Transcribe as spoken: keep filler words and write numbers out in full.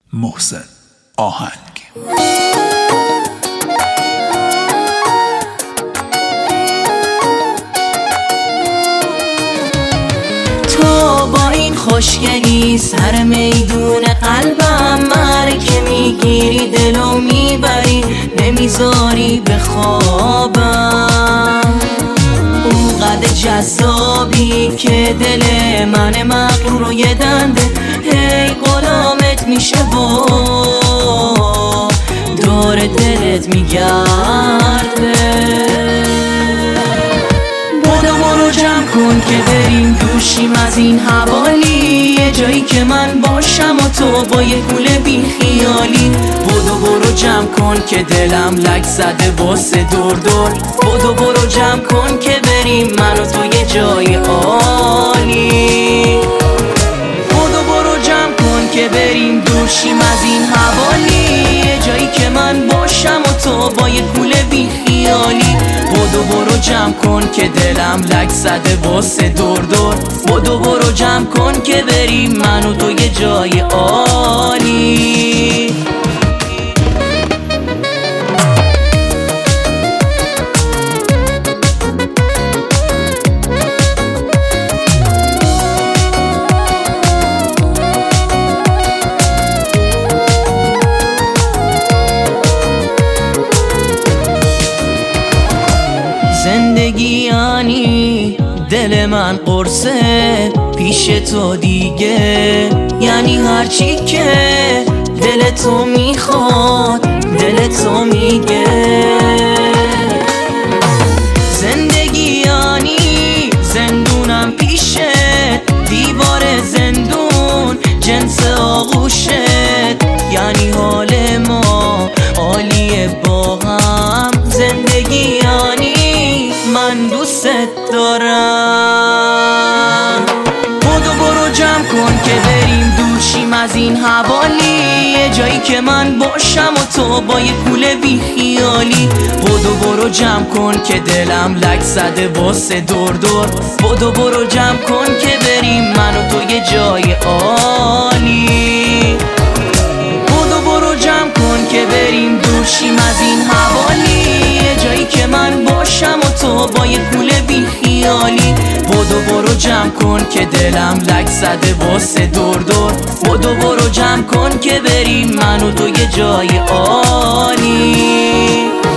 محسن آهنگ. تو با این خوشگلی سر میدون قلبم مرکه میگیری، دلو میبری نمیذاری به خوابم. اون قد جذابی که دل من مغرور و یه دنده هی غلامت میشه و دور دلت میگرده. بدو برو جمع کن که بریم دوشیم از این حوالی، یه جایی که من باشم و تو با یه کوله بی خیالی. بدو برو جمع کن که دلم لک زده واسه دور دور. بدو برو جمع کن که بریم من و تو یه جای عالی. بدو برو جمع کن که بریم دوشیم از این حوالی، یه جایی که من باشم و تو با یه کوله بی خیالی. بدو برو جمع کن که دلم لک زده واسه دور دور. بدو برو جمع کن که بریم من و تو یه جای عالی. زندگی یعنی دل من قرصه پیش تو دیگه، یعنی هرچی که دل تو میخواد دل تو میگه. زندگی یعنی زندونم پیشت، دیوار زندون جنس آغوشت، یعنی حال ما عالیه با هم. زندگی یعنی من دوست دارم. بدو برو جمع کن که بریم دوشیم از این حوالی، یه جایی که من باشم و تو با یه کوله بی خیالی. بدو برو جمع کن که دلم لک زده واسه دور دور. بدو برو جمع کن که بریم من و تو یه جای عالی. بدو برو جمع کن که بریم دوشیم از این حوالی، یه جایی که من باشم و تو با یه کوله بی خیالی. بدو برو جمع کن که دلم لک زده واسه دور دور. بدو برو جمع کن که بریم من و تو یه جای عالی.